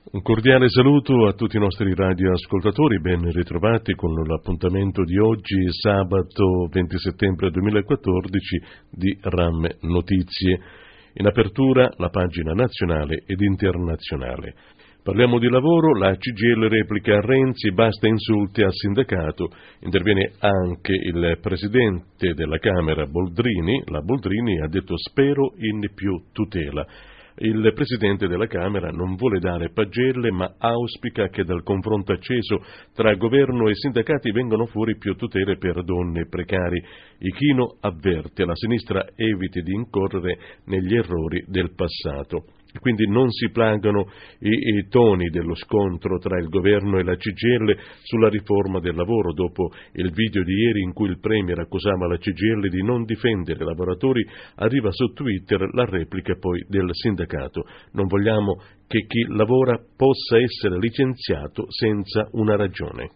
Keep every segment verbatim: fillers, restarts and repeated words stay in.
Un cordiale saluto a tutti i nostri radioascoltatori, ben ritrovati con l'appuntamento di oggi, sabato venti settembre duemilaquattordici, di RAM Notizie. In apertura la pagina nazionale ed internazionale. Parliamo di lavoro, la C G I L replica a Renzi, basta insulti al sindacato, interviene anche il presidente della Camera Boldrini, la Boldrini ha detto spero in più tutela. Il Presidente della Camera non vuole dare pagelle, ma auspica che dal confronto acceso tra governo e sindacati vengano fuori più tutele per donne e precari. Ichino avverte la sinistra eviti di incorrere negli errori del passato. Quindi non si plagano i, i toni dello scontro tra il governo e la C G I L sulla riforma del lavoro dopo il video di ieri in cui il Premier accusava la C G I L di non difendere i lavoratori. Arriva su Twitter la replica poi del sindacato. Non vogliamo che chi lavora possa essere licenziato senza una ragione.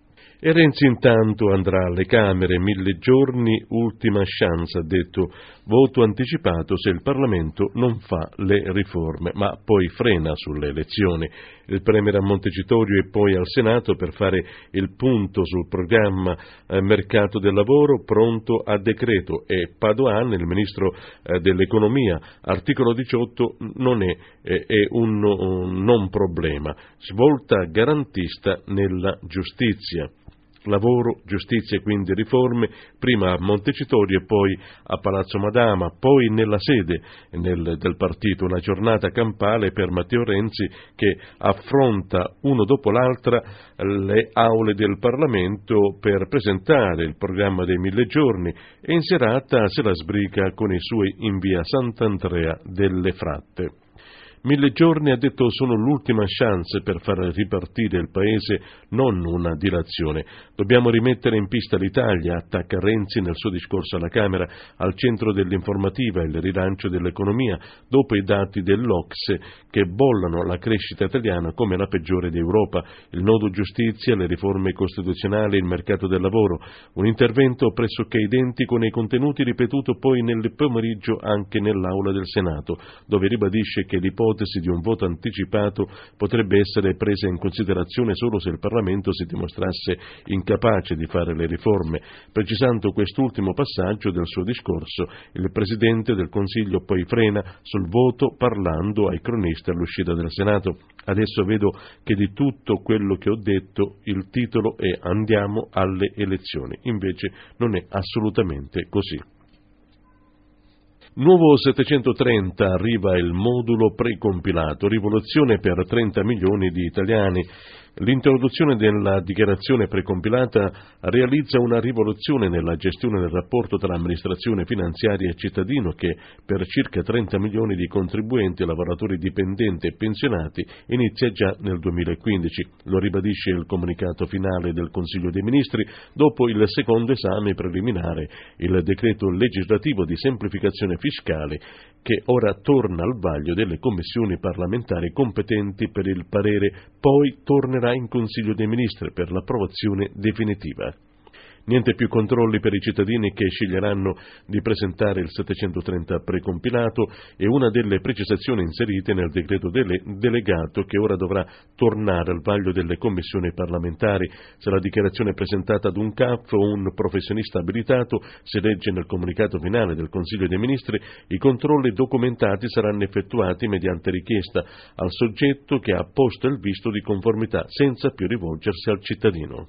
E Renzi intanto andrà alle Camere, mille giorni, ultima chance, ha detto, voto anticipato se il Parlamento non fa le riforme, ma poi frena sulle elezioni. Il Premier a Montecitorio e poi al Senato per fare il punto sul programma eh, mercato del lavoro pronto a decreto e Padoan, il Ministro eh, dell'Economia, articolo diciotto non è, eh, è un, un non problema, svolta garantista nella giustizia. Lavoro, giustizia e quindi riforme, prima a Montecitorio e poi a Palazzo Madama, poi nella sede nel, del partito, una giornata campale per Matteo Renzi che affronta uno dopo l'altra le aule del Parlamento per presentare il programma dei mille giorni e in serata se la sbriga con i suoi in via Sant'Andrea delle Fratte. Mille giorni, ha detto, sono l'ultima chance per far ripartire il Paese, non una dilazione. Dobbiamo rimettere in pista l'Italia, attacca Renzi nel suo discorso alla Camera, al centro dell'informativa il rilancio dell'economia, dopo i dati dell'O C S E che bollano la crescita italiana come la peggiore d'Europa, il nodo giustizia, le riforme costituzionali, il mercato del lavoro, un intervento pressoché identico nei contenuti ripetuto poi nel pomeriggio anche nell'Aula del Senato, dove ribadisce che l'ipotesi di un voto anticipato potrebbe essere presa in considerazione solo se il Parlamento si dimostrasse incapace di fare le riforme. Precisando quest'ultimo passaggio del suo discorso, il Presidente del Consiglio poi frena sul voto parlando ai cronisti all'uscita del Senato. Adesso vedo che di tutto quello che ho detto il titolo è Andiamo alle elezioni. Invece non è assolutamente così. Nuovo settecentotrenta, arriva il modulo precompilato, rivoluzione per trenta milioni di italiani. L'introduzione della dichiarazione precompilata realizza una rivoluzione nella gestione del rapporto tra amministrazione finanziaria e cittadino che, per circa trenta milioni di contribuenti, lavoratori dipendenti e pensionati, inizia già nel duemilaquindici. Lo ribadisce il comunicato finale del Consiglio dei Ministri dopo il secondo esame preliminare, il decreto legislativo di semplificazione fiscale che ora torna al vaglio delle commissioni parlamentari competenti per il parere, poi tornerà in Consiglio dei Ministri per l'approvazione definitiva. Niente più controlli per i cittadini che sceglieranno di presentare il settecentotrenta precompilato è una delle precisazioni inserite nel decreto dele- delegato che ora dovrà tornare al vaglio delle commissioni parlamentari. Se la dichiarazione è presentata ad un C A F o un professionista abilitato, si legge nel comunicato finale del Consiglio dei Ministri, i controlli documentati saranno effettuati mediante richiesta al soggetto che ha posto il visto di conformità senza più rivolgersi al cittadino.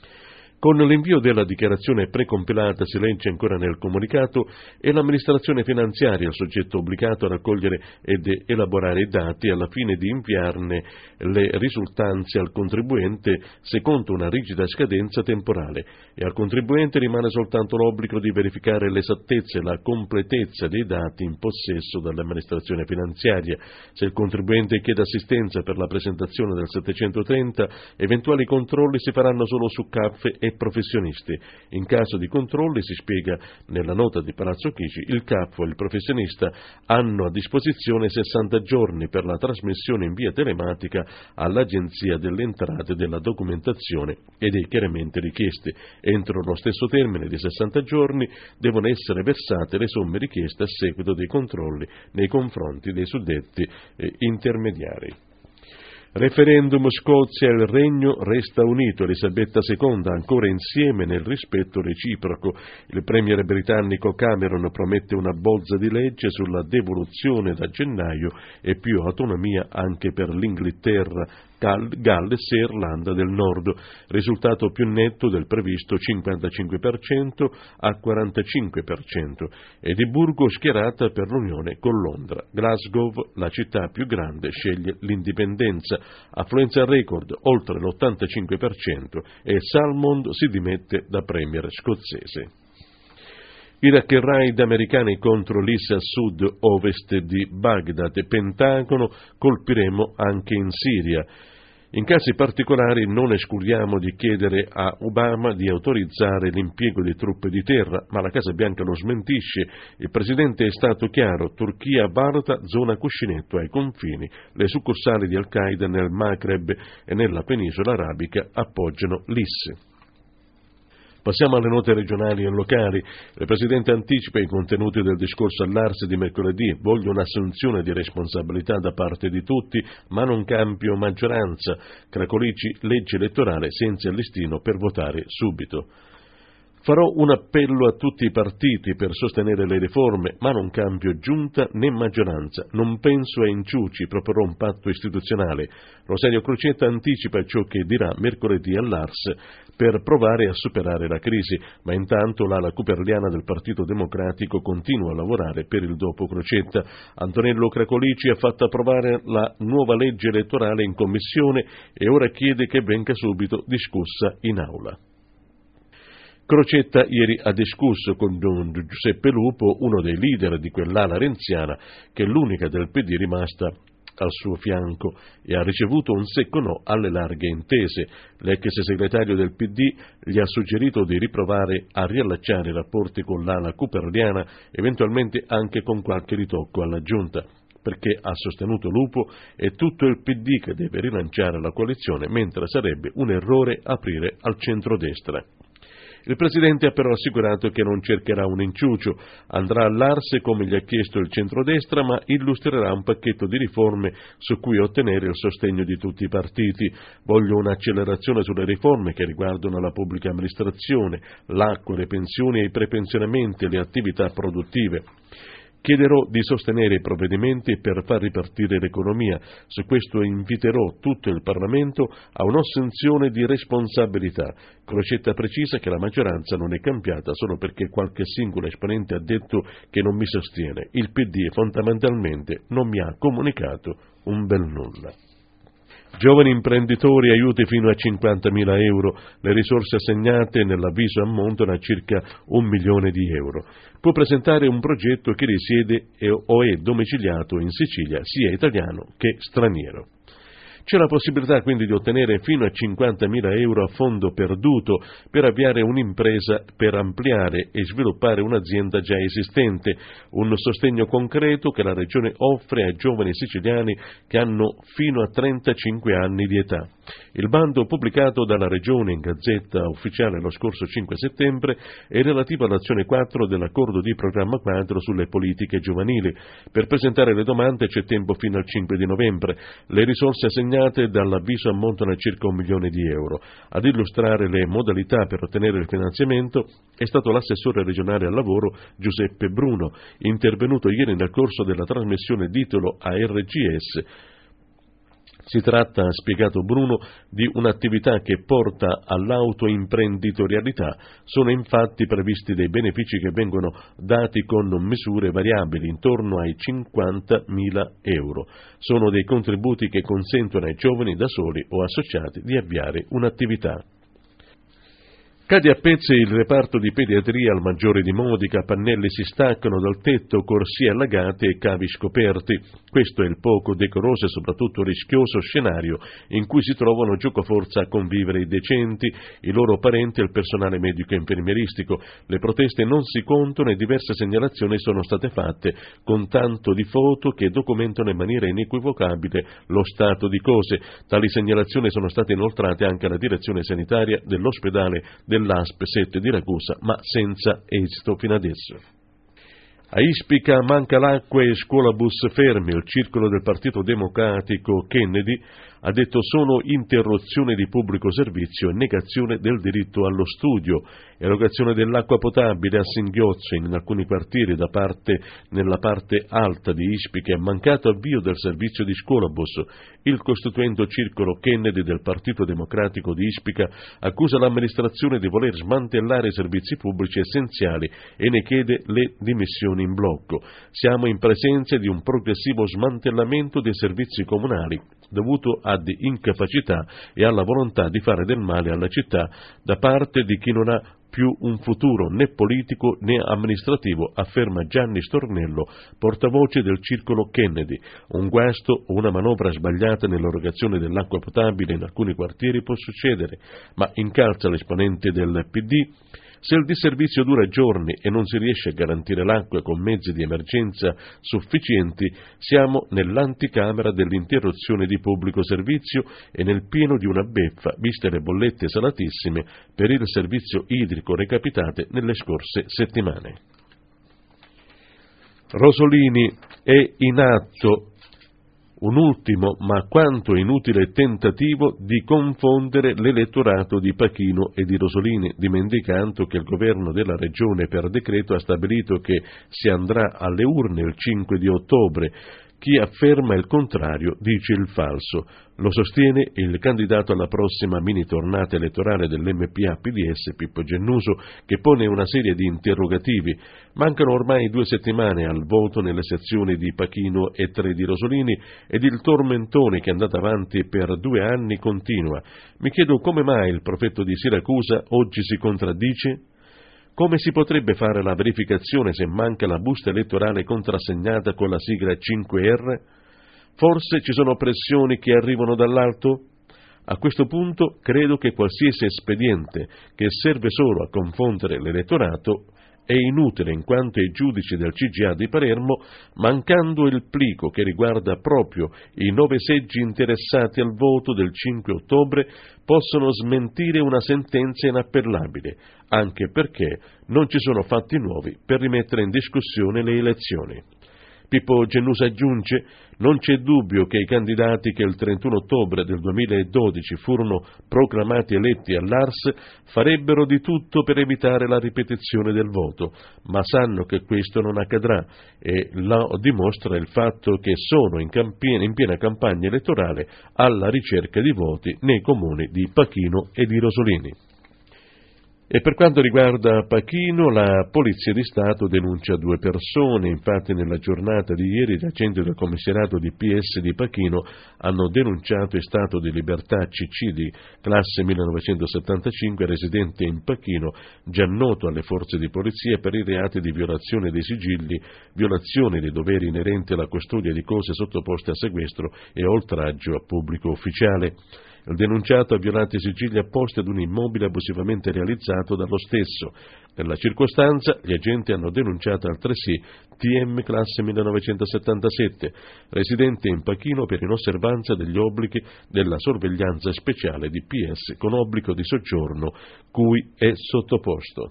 Con l'invio della dichiarazione precompilata, si legge ancora nel comunicato, è l'amministrazione finanziaria il soggetto obbligato a raccogliere ed elaborare i dati alla fine di inviarne le risultanze al contribuente secondo una rigida scadenza temporale, e al contribuente rimane soltanto l'obbligo di verificare l'esattezza e la completezza dei dati in possesso dall'amministrazione finanziaria. Se il contribuente chiede assistenza per la presentazione del settecentotrenta, eventuali controlli si faranno solo su C A F e professionisti. In caso di controlli, si spiega nella nota di Palazzo Chigi, il C A F o il professionista hanno a disposizione sessanta giorni per la trasmissione in via telematica all'Agenzia delle Entrate della documentazione e dei chiarimenti richiesti. Entro lo stesso termine di sessanta giorni devono essere versate le somme richieste a seguito dei controlli nei confronti dei suddetti eh, intermediari. Referendum Scozia, il Regno resta unito, Elisabetta seconda ancora insieme nel rispetto reciproco. Il premier britannico Cameron promette una bozza di legge sulla devoluzione da gennaio e più autonomia anche per l'Inghilterra, Galles e Irlanda del Nord, risultato più netto del previsto cinquantacinque per cento a quarantacinque per cento. Edimburgo schierata per l'unione con Londra. Glasgow, la città più grande, sceglie l'indipendenza, affluenza record oltre l'ottantacinque per cento e Salmond si dimette da premier scozzese. Iraq e raid americani contro l'I S a sud-ovest di Baghdad, Pentagono, colpiremo anche in Siria. In casi particolari non escludiamo di chiedere a Obama di autorizzare l'impiego di truppe di terra, ma la Casa Bianca lo smentisce. Il presidente è stato chiaro: Turchia valuta zona cuscinetto ai confini, le succursali di Al-Qaeda nel Maghreb e nella penisola arabica appoggiano l'I S. Passiamo alle note regionali e locali. Il Presidente anticipa i contenuti del discorso all'A R S di mercoledì. Voglio un'assunzione di responsabilità da parte di tutti, ma non cambio maggioranza. Cracolici, legge elettorale senza il listino per votare subito. Farò un appello a tutti i partiti per sostenere le riforme, ma non cambio giunta né maggioranza. Non penso a inciuci, proporrò un patto istituzionale. Rosario Crocetta anticipa ciò che dirà mercoledì all'A R S per provare a superare la crisi, ma intanto l'ala cooperliana del Partito Democratico continua a lavorare per il dopo Crocetta. Antonello Cracolici ha fatto approvare la nuova legge elettorale in commissione e ora chiede che venga subito discussa in aula. Crocetta ieri ha discusso con Don Giuseppe Lupo, uno dei leader di quell'ala renziana, che è l'unica del P D rimasta al suo fianco, e ha ricevuto un secco no alle larghe intese. L'ex segretario del P D gli ha suggerito di riprovare a riallacciare i rapporti con l'ala cooperliana, eventualmente anche con qualche ritocco alla giunta, perché, ha sostenuto Lupo, è tutto il P D che deve rilanciare la coalizione, mentre sarebbe un errore aprire al centrodestra. Il Presidente ha però assicurato che non cercherà un inciucio, andrà all'A R S come gli ha chiesto il centrodestra, ma illustrerà un pacchetto di riforme su cui ottenere il sostegno di tutti i partiti. Voglio un'accelerazione sulle riforme che riguardano la pubblica amministrazione, l'acqua, le pensioni e i prepensionamenti e le attività produttive. Chiederò di sostenere i provvedimenti per far ripartire l'economia. Su questo inviterò tutto il Parlamento a un'assunzione di responsabilità. Crocetta precisa che la maggioranza non è cambiata solo perché qualche singolo esponente ha detto che non mi sostiene. Il P D fondamentalmente non mi ha comunicato un bel nulla. Giovani imprenditori, aiuti fino a cinquantamila euro. Le risorse assegnate nell'avviso ammontano a circa un milione di euro. Può presentare un progetto che risiede o è domiciliato in Sicilia, sia italiano che straniero. C'è la possibilità quindi di ottenere fino a cinquantamila euro a fondo perduto per avviare un'impresa, per ampliare e sviluppare un'azienda già esistente, un sostegno concreto che la Regione offre ai giovani siciliani che hanno fino a trentacinque anni di età. Il bando pubblicato dalla Regione in Gazzetta Ufficiale lo scorso cinque settembre è relativo all'azione quattro dell'accordo di programma quadro sulle politiche giovanili. Per presentare le domande c'è tempo fino al cinque di novembre. Le risorse assegnate dall'avviso ammontano a circa un milione di euro. Ad illustrare le modalità per ottenere il finanziamento è stato l'assessore regionale al lavoro Giuseppe Bruno, intervenuto ieri nel corso della trasmissione Ditelo a R G S. Si tratta, ha spiegato Bruno, di un'attività che porta all'autoimprenditorialità. Sono infatti previsti dei benefici che vengono dati con misure variabili, intorno ai cinquantamila euro. Sono dei contributi che consentono ai giovani da soli o associati di avviare un'attività. Cade a pezzi il reparto di pediatria al Maggiore di Modica, pannelli si staccano dal tetto, corsie allagate e cavi scoperti. Questo è il poco decoroso e soprattutto rischioso scenario in cui si trovano giocoforza a convivere i decenti, i loro parenti e il personale medico e infermieristico. Le proteste non si contano e diverse segnalazioni sono state fatte, con tanto di foto che documentano in maniera inequivocabile lo stato di cose. Tali segnalazioni sono state inoltrate anche alla direzione sanitaria dell'ospedale dell'A S P sette di Ragusa, ma senza esito fino adesso. A Ispica manca l'acqua e scuola bus fermi. Il circolo del Partito Democratico Kennedy Ha detto sono interruzione di pubblico servizio e negazione del diritto allo studio. Erogazione dell'acqua potabile a singhiozzo in alcuni quartieri da parte nella parte alta di Ispica e mancato avvio del servizio di scuolabus. Il costituendo circolo Kennedy del Partito Democratico di Ispica accusa l'amministrazione di voler smantellare i servizi pubblici essenziali e ne chiede le dimissioni in blocco. Siamo in presenza di un progressivo smantellamento dei servizi comunali dovuto ad incapacità e alla volontà di fare del male alla città da parte di chi non ha più un futuro né politico né amministrativo, afferma Gianni Stornello, portavoce del circolo Kennedy. Un guasto o una manovra sbagliata nell'erogazione dell'acqua potabile in alcuni quartieri può succedere, ma incalza l'esponente del P D. Se il disservizio dura giorni e non si riesce a garantire l'acqua con mezzi di emergenza sufficienti, siamo nell'anticamera dell'interruzione di pubblico servizio e nel pieno di una beffa, viste le bollette salatissime per il servizio idrico recapitate nelle scorse settimane. Rosolini, è in atto un ultimo, ma quanto inutile tentativo di confondere l'elettorato di Pachino e di Rosolini, dimenticando che il governo della regione per decreto ha stabilito che si andrà alle urne il cinque di ottobre. Chi afferma il contrario dice il falso. Lo sostiene il candidato alla prossima mini tornata elettorale dell'M P A P D S, Pippo Gennuso, che pone una serie di interrogativi. Mancano ormai due settimane al voto nelle sezioni di Pachino e tre di Rosolini ed il tormentone che è andato avanti per due anni continua. Mi chiedo come mai il prefetto di Siracusa oggi si contraddice? Come si potrebbe fare la verificazione se manca la busta elettorale contrassegnata con la sigla cinque R? Forse ci sono pressioni che arrivano dall'alto? A questo punto credo che qualsiasi espediente che serve solo a confondere l'elettorato è inutile in quanto i giudici del C G A di Palermo, mancando il plico che riguarda proprio i nove seggi interessati al voto del cinque ottobre, possono smentire una sentenza inappellabile, anche perché non ci sono fatti nuovi per rimettere in discussione le elezioni. Pippo Gennuso aggiunge: non c'è dubbio che i candidati che il trentuno ottobre del duemiladodici furono proclamati eletti all'A R S farebbero di tutto per evitare la ripetizione del voto, ma sanno che questo non accadrà e lo dimostra il fatto che sono in, campi- in piena campagna elettorale alla ricerca di voti nei comuni di Pachino e di Rosolini. E per quanto riguarda Pachino, la Polizia di Stato denuncia due persone. Infatti nella giornata di ieri gli agenti del commissariato di P S di Pachino hanno denunciato in stato di libertà C C di classe millenovecentosettantacinque residente in Pachino, già noto alle forze di polizia per i reati di violazione dei sigilli, violazione dei doveri inerenti alla custodia di cose sottoposte a sequestro e oltraggio a pubblico ufficiale. Il denunciato ha violato i sigilli apposti ad un immobile abusivamente realizzato dallo stesso. Nella circostanza, gli agenti hanno denunciato altresì T M classe millenovecentosettantasette, residente in Pachino per inosservanza degli obblighi della sorveglianza speciale di P S con obbligo di soggiorno cui è sottoposto.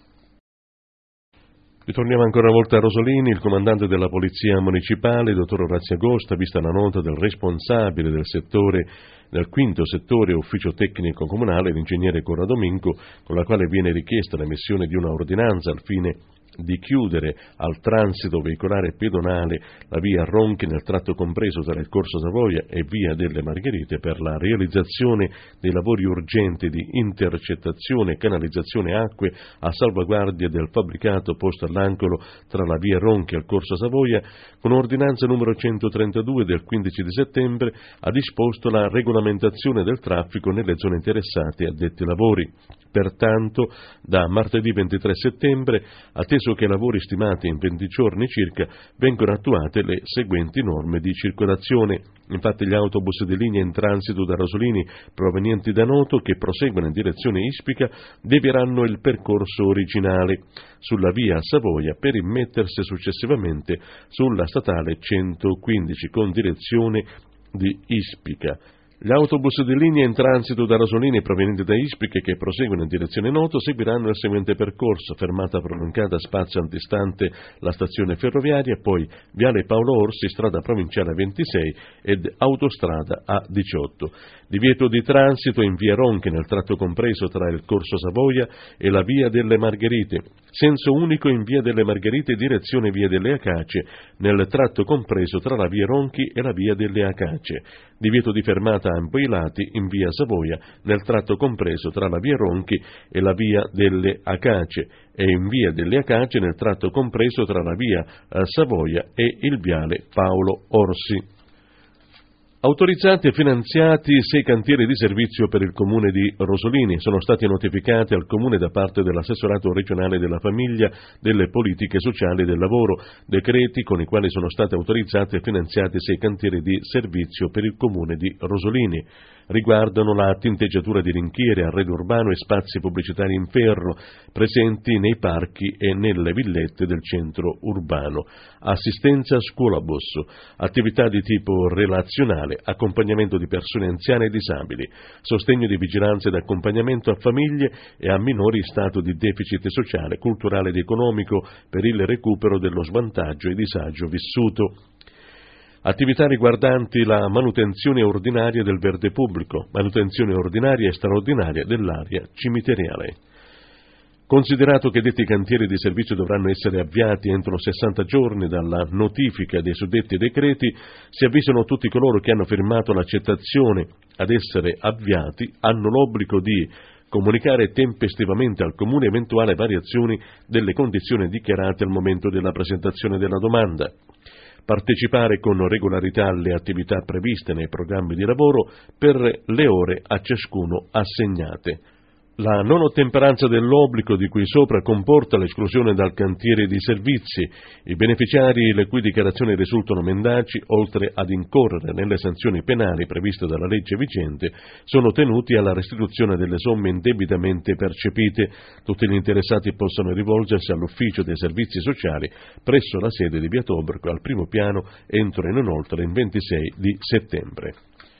Ritorniamo ancora una volta a Rosolini. Il comandante della Polizia Municipale, dottor Orazio Agosta, vista la nota del responsabile del settore del quinto settore ufficio tecnico comunale, l'ingegnere Corrado Minco, con la quale viene richiesta l'emissione di una ordinanza al fine di chiudere al transito veicolare pedonale la via Ronchi nel tratto compreso tra il Corso Savoia e via delle Margherite per la realizzazione dei lavori urgenti di intercettazione e canalizzazione acque a salvaguardia del fabbricato posto all'angolo tra la via Ronchi e il Corso Savoia, con ordinanza numero centotrentadue del quindici di settembre ha disposto la regolamentazione del traffico nelle zone interessate a detti lavori. Pertanto, da martedì ventitré settembre, atteso che i lavori stimati in venti giorni circa, vengono attuate le seguenti norme di circolazione. Infatti gli autobus di linea in transito da Rosolini provenienti da Noto che proseguono in direzione Ispica devieranno il percorso originale sulla via Savoia per immettersi successivamente sulla statale centoquindici con direzione di Ispica. Gli autobus di linea in transito da Rosolini provenienti da Ispiche che proseguono in direzione Noto seguiranno il seguente percorso: fermata prolungata spazio antistante la stazione ferroviaria, poi viale Paolo Orsi, strada provinciale A ventisei ed autostrada A diciotto. Divieto di transito in via Ronchi nel tratto compreso tra il Corso Savoia e la via delle Margherite. Senso unico in via delle Margherite direzione via delle Acacie nel tratto compreso tra la via Ronchi e la via delle Acacie. Divieto di fermata a ambo i lati in via Savoia nel tratto compreso tra la via Ronchi e la via delle Acacie e in via delle Acacie nel tratto compreso tra la via Savoia e il viale Paolo Orsi. Autorizzati e finanziati sei cantieri di servizio per il Comune di Rosolini. Sono stati notificati al Comune da parte dell'Assessorato regionale della famiglia, delle politiche sociali e del lavoro decreti con i quali sono stati autorizzati e finanziati sei cantieri di servizio per il Comune di Rosolini. Riguardano la tinteggiatura di rinchiere, arredo urbano e spazi pubblicitari in ferro presenti nei parchi e nelle villette del centro urbano, assistenza scuolabus, attività di tipo relazionale, accompagnamento di persone anziane e disabili, sostegno di vigilanza ed accompagnamento a famiglie e a minori in stato di deficit sociale, culturale ed economico per il recupero dello svantaggio e disagio vissuto. Attività riguardanti la manutenzione ordinaria del verde pubblico, manutenzione ordinaria e straordinaria dell'area cimiteriale. Considerato che detti cantieri di servizio dovranno essere avviati entro sessanta giorni dalla notifica dei suddetti decreti, si avvisano tutti coloro che hanno firmato l'accettazione ad essere avviati hanno l'obbligo di comunicare tempestivamente al Comune eventuali variazioni delle condizioni dichiarate al momento della presentazione della domanda. Partecipare con regolarità alle attività previste nei programmi di lavoro per le ore a ciascuno assegnate. La non ottemperanza dell'obbligo di cui sopra comporta l'esclusione dal cantiere di servizi. I beneficiari le cui dichiarazioni risultano mendaci, oltre ad incorrere nelle sanzioni penali previste dalla legge vigente, sono tenuti alla restituzione delle somme indebitamente percepite. Tutti gli interessati possono rivolgersi all'ufficio dei servizi sociali presso la sede di via Tobruk al primo piano entro e non oltre il ventisei di settembre.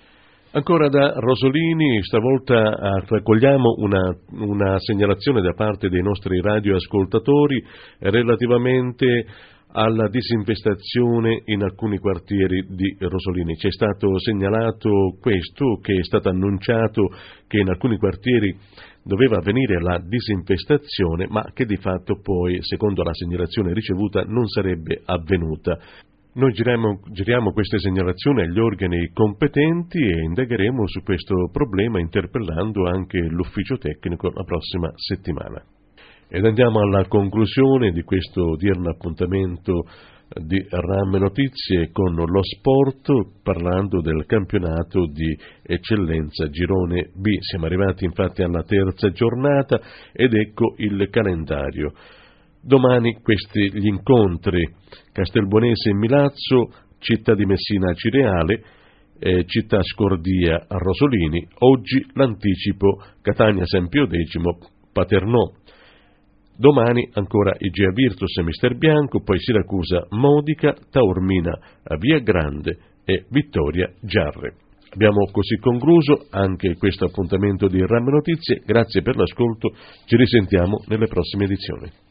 Ancora da Rosolini, stavolta raccogliamo una, una segnalazione da parte dei nostri radioascoltatori relativamente alla disinfestazione in alcuni quartieri di Rosolini. Ci è stato segnalato questo, che è stato annunciato che in alcuni quartieri doveva avvenire la disinfestazione, ma che di fatto poi, secondo la segnalazione ricevuta, non sarebbe avvenuta. Noi giriamo, giriamo queste segnalazioni agli organi competenti e indagheremo su questo problema interpellando anche l'ufficio tecnico la prossima settimana. Ed andiamo alla conclusione di questo odierno appuntamento di RAM Notizie con lo sport, parlando del campionato di eccellenza Girone B. Siamo arrivati infatti alla terza giornata ed ecco il calendario. Domani questi gli incontri: Castelbuonese Milazzo, Città di Messina Cireale, eh, Città Scordia a Rosolini. Oggi l'anticipo: Catania San Pio X, Paternò. Domani ancora Igea Virtus e Mister Bianco, poi Siracusa Modica, Taormina a Via Grande e Vittoria Giarre. Abbiamo così concluso anche questo appuntamento di RAM Notizie. Grazie per l'ascolto, ci risentiamo nelle prossime edizioni.